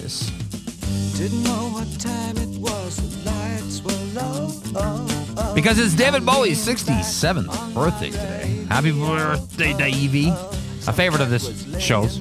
this. Didn't know what time it was, the lights were low. Because it's David Bowie's 67th birthday today. Happy birthday, Davey. A favorite of this show's.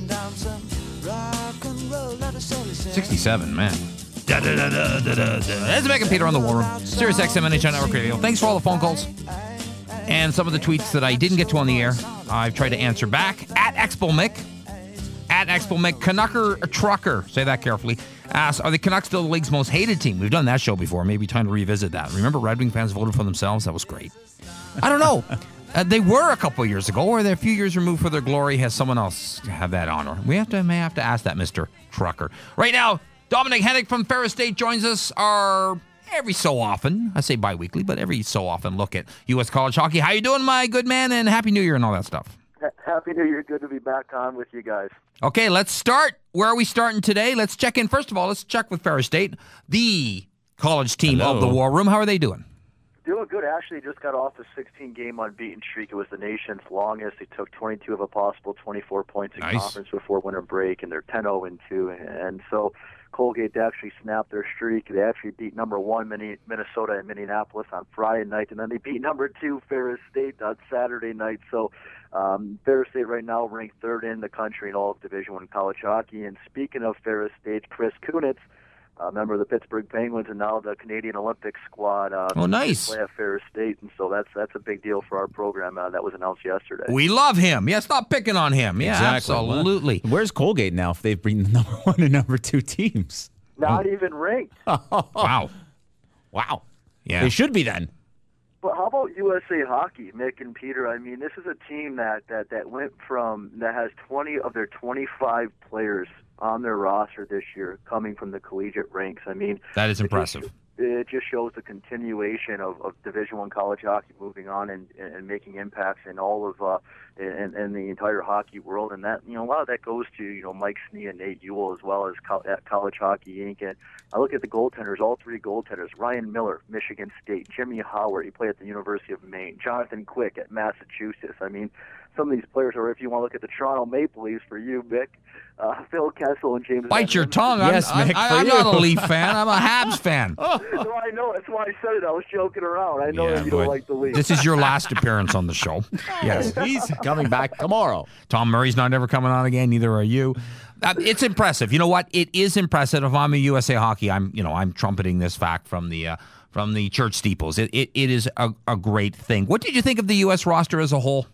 67, man. That's Meg and Peter on the War Room. Sirius XM NHL Network Radio. Thanks for all the phone calls. And some of the tweets that I didn't get to on the air, I've tried to answer back. At Expo Mick. At Expo Mick. Canucker Trucker. Say that carefully. Asks, are the Canucks still the league's most hated team? We've done that show before. Maybe time to revisit that. Remember Red Wing fans voted for themselves? That was great. I don't know. They were a couple of years ago, or they're a few years removed for their glory. Has someone else have that honor? We may have to ask that, Mr. Trucker. Right now, Dominic Hennick from Ferris State joins us. Our every so often, I say bi-weekly, but every so often look at U.S. college hockey. How you doing, my good man, and Happy New Year and all that stuff. Happy New Year. Good to be back on with you guys. Okay, let's start. Where are we starting today? Let's check in. First of all, let's check with Ferris State, the college team of the War Room. How are they doing? Doing good. Actually, just got off the 16-game unbeaten streak. It was the nation's longest. They took 22 of a possible 24 points in conference before winter break, and they're 10-0-2. And so Colgate actually snapped their streak. They actually beat number 1 Minnesota and Minneapolis on Friday night, and then they beat number 2 Ferris State on Saturday night. So Ferris State right now ranked 3rd in the country in all of Division I college hockey. And speaking of Ferris State, Chris Kunitz, member of the Pittsburgh Penguins and now the Canadian Olympic squad. Nice. Play at Ferris State, and so that's a big deal for our program. That was announced yesterday. We love him. Yeah, stop picking on him. Yeah, exactly. Absolutely. Where's Colgate now if they've been the number 1 and number 2 teams? Not even ranked. Wow. Yeah. They should be then. But how about USA Hockey, Mick and Peter? I mean, this is a team that went from that has 20 of their 25 players on their roster this year coming from the collegiate ranks. I mean, that is impressive. It just shows the continuation of Division I college hockey moving on and making impacts in all of in the entire hockey world, and that a lot of that goes to Mike Snee and Nate Ewell as well as at College Hockey Inc. And I look at the goaltenders, all 3 goaltenders: Ryan Miller, Michigan State; Jimmy Howard, he played at the University of Maine; Jonathan Quick at Massachusetts. I mean, some of these players, or if you want to look at the Toronto Maple Leafs for you, Mick, Phil Kessel and James. Bite your tongue. Yes, Mick, I'm not a Leaf fan. I'm a Habs fan. No, I know. That's why I said it. I was joking around. I know that you don't like the Leafs. This is your last appearance on the show. Yes. He's coming back tomorrow. Tom Murray's not ever coming on again. Neither are you. It's impressive. You know what? It is impressive. If I'm a USA Hockey, I'm trumpeting this fact from the church steeples. It is a great thing. What did you think of the U.S. roster as a whole?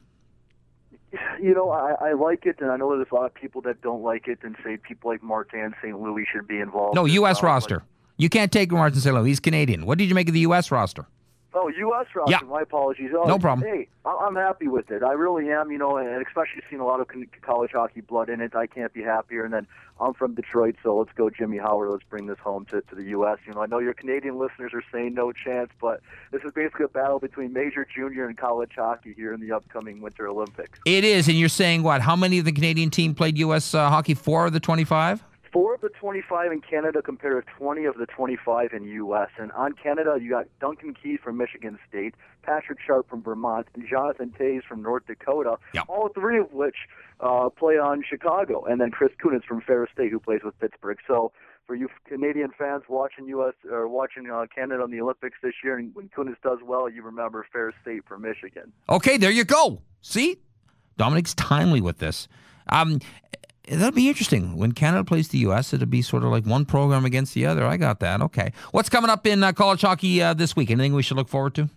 I like it, and I know there's a lot of people that don't like it and say people like Martin St. Louis should be involved. No, U.S. roster. You can't take Martin St. Louis. He's Canadian. What did you make of the U.S. roster? Oh, U.S. roster. Yeah. My apologies. No problem. Hey, I'm happy with it. I really am, and especially seeing a lot of college hockey blood in it. I can't be happier. And then I'm from Detroit, so let's go Jimmy Howard. Let's bring this home to the U.S. I know your Canadian listeners are saying no chance, but this is basically a battle between major, junior, and college hockey here in the upcoming Winter Olympics. It is, and you're saying what? How many of the Canadian team played U.S. hockey? 4 of the 25? 4 of the 25 in Canada compared to 20 of the 25 in U.S. And on Canada, you got Duncan Keith from Michigan State, Patrick Sharp from Vermont, and Jonathan Toews from North Dakota, all 3 of which play on Chicago. And then Chris Kunitz from Ferris State, who plays with Pittsburgh. So for you Canadian fans watching U.S. or watching Canada in the Olympics this year, and when Kunitz does well, you remember Ferris State from Michigan. Okay, there you go. See? Dominic's timely with this. That'll be interesting. When Canada plays the U.S., it'll be sort of like one program against the other. I got that. Okay. What's coming up in college hockey this week? Anything we should look forward to?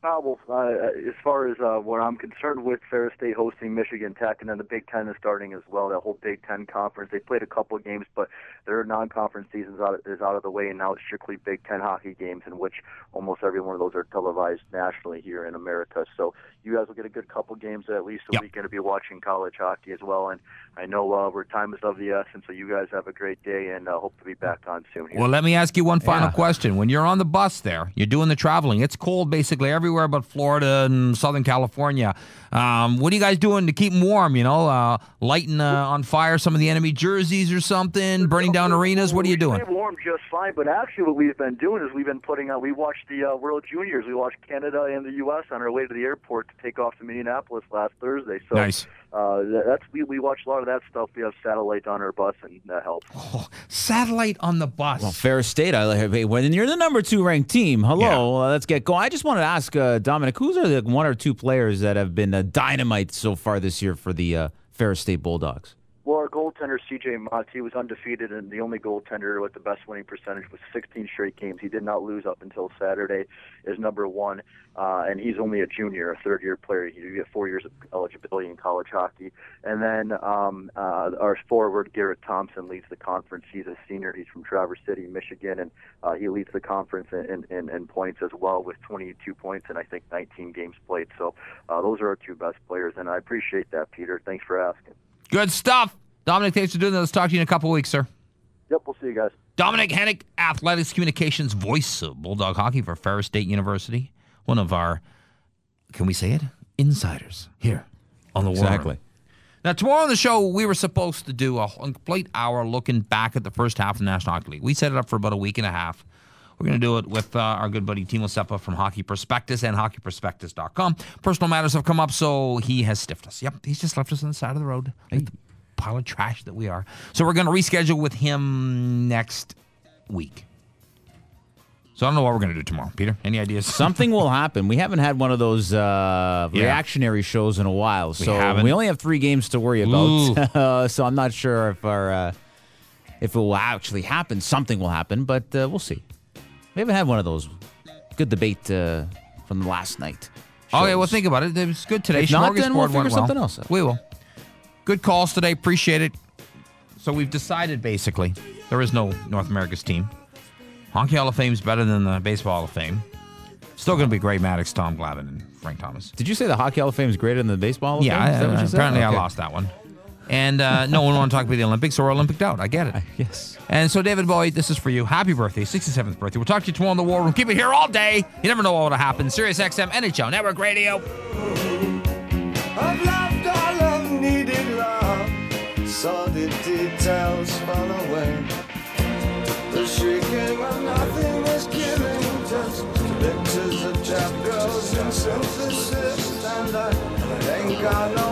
As far as what I'm concerned with, Ferris State hosting Michigan Tech, and then the Big Ten is starting as well, that whole Big Ten conference. They played a couple of games, but their non-conference season is out of the way, and now it's strictly Big Ten hockey games, in which almost every one of those are televised nationally here in America. So you guys will get a good couple games at least a week, and to be watching college hockey as well. And I know where time is of the essence, so you guys have a great day, and hope to be back on soon here. Well, let me ask you one final question. When you're on the bus there, you're doing the traveling, it's cold basically everywhere but Florida and Southern California. What are you guys doing to keep them warm, lighting on fire some of the enemy jerseys or something, burning down arenas? What are you doing? We stay warm just fine, but actually what we've been doing is we've been we watched the World Juniors. We watched Canada and the U.S. on our way to the airport to take off to Minneapolis last Thursday. So nice. we watch a lot of that stuff. We have satellite on our bus, and that helps. Oh, satellite on the bus. Well, Ferris State, when you're the number 2 ranked team, hello, let's get going. I just wanted to ask Dominic, who's are the 1 or 2 players that have been dynamite so far this year for the Ferris State Bulldogs? Well, our goaltender, C.J. Motts, he was undefeated, and the only goaltender with the best winning percentage was 16 straight games. He did not lose up until Saturday, is number 1, and he's only a junior, a third-year player. You get 4 years of eligibility in college hockey. And then our forward, Garrett Thompson, leads the conference. He's a senior. He's from Traverse City, Michigan, and he leads the conference in points as well with 22 points and I think 19 games played. So those are our 2 best players, and I appreciate that, Peter. Thanks for asking. Good stuff. Dominic, thanks for doing that. Let's talk to you in a couple of weeks, sir. Yep, we'll see you guys. Dominic Hennick, Athletics Communications voice of Bulldog Hockey for Ferris State University. One of our, can we say it? Insiders here on the War Room. Exactly. Now, tomorrow on the show, we were supposed to do a complete hour looking back at the first half of the National Hockey League. We set it up for about a week and a half. We're going to do it with our good buddy Timo Seppa from Hockey Prospectus and hockeyprospectus.com. Personal matters have come up, so he has stiffed us. Yep, he's just left us on the side of the road, like the pile of trash that we are. So we're going to reschedule with him next week. So I don't know what we're going to do tomorrow. Peter, any ideas? Something will happen. We haven't had one of those reactionary shows in a while, so we only have 3 games to worry about. So I'm not sure if it will actually happen. Something will happen, but we'll see. We haven't had one of those. Good debate from the last night. Shows. Okay, well, think about it. It was good today. If not, then we'll figure something else out. We will. Good calls today. Appreciate it. So we've decided, basically, there is no North America's team. Hockey Hall of Fame is better than the Baseball Hall of Fame. Still going to be Greg Maddux, Tom Glavine, and Frank Thomas. Did you say the Hockey Hall of Fame is greater than the Baseball Hall of Fame? Yeah, apparently I lost that one. And no one want to talk about the Olympics, so we're Olympic out. I get it. Yes. And so, David Boyd, this is for you. Happy birthday, 67th birthday. We'll talk to you tomorrow in the War Room. Keep it here all day. You never know what will happen. Sirius XM, NHL Network Radio. I've loved all of needed love, saw the details fall away. The shrieking of nothing is killing, just pictures of chapters and synthesis, and I ain't got no